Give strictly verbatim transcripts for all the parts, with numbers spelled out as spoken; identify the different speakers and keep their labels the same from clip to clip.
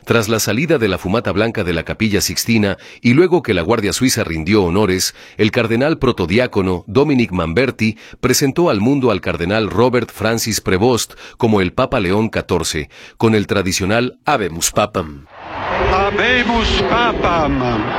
Speaker 1: Tras la salida de la fumata blanca de la Capilla Sixtina y luego que la Guardia Suiza rindió honores, el cardenal protodiácono Dominic Manberti presentó al mundo al cardenal Robert Francis Prevost como el Papa León catorce, con el tradicional Habemus Papam.
Speaker 2: Habemus Papam,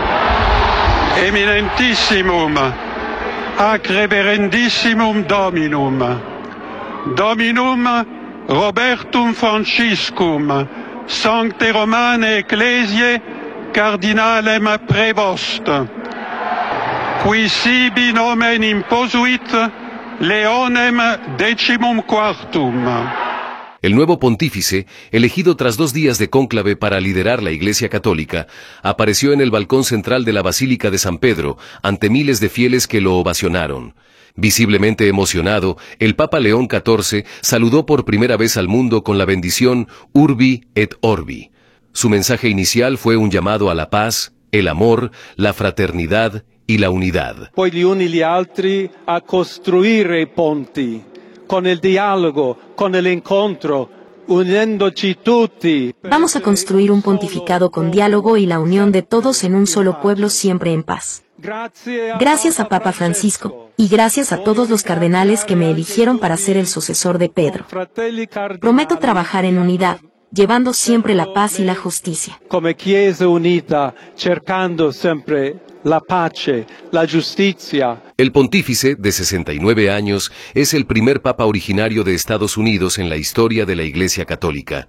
Speaker 2: eminentissimum, ac reverendissimum Dominum, Dominum Robertum Franciscum, Sancte Romane Ecclesiae Cardinalem Prevost, qui sibi nomen imposuit Leonem decimum quartum.
Speaker 1: El nuevo pontífice, elegido tras dos días de cónclave para liderar la Iglesia Católica, apareció en el balcón central de la Basílica de San Pedro, ante miles de fieles que lo ovacionaron. Visiblemente emocionado, el Papa León catorce saludó por primera vez al mundo con la bendición Urbi et Orbi. Su mensaje inicial fue un llamado a la paz, el amor, la fraternidad y la unidad.
Speaker 3: Poi gli uni gli altri a costruire i ponti, con el diálogo, con el encontro, uniéndoci tutti.
Speaker 4: Vamos a construir un pontificado con diálogo y la unión de todos en un solo pueblo siempre en paz. Gracias a Papa Francisco, y gracias a todos los cardenales que me eligieron para ser el sucesor de Pedro. Prometo trabajar en unidad, llevando siempre la paz y la justicia.
Speaker 3: Come Chiesa unita, cercando sempre la pace, la giustizia.
Speaker 1: El pontífice, de sesenta y nueve años, es el primer papa originario de Estados Unidos en la historia de la Iglesia Católica.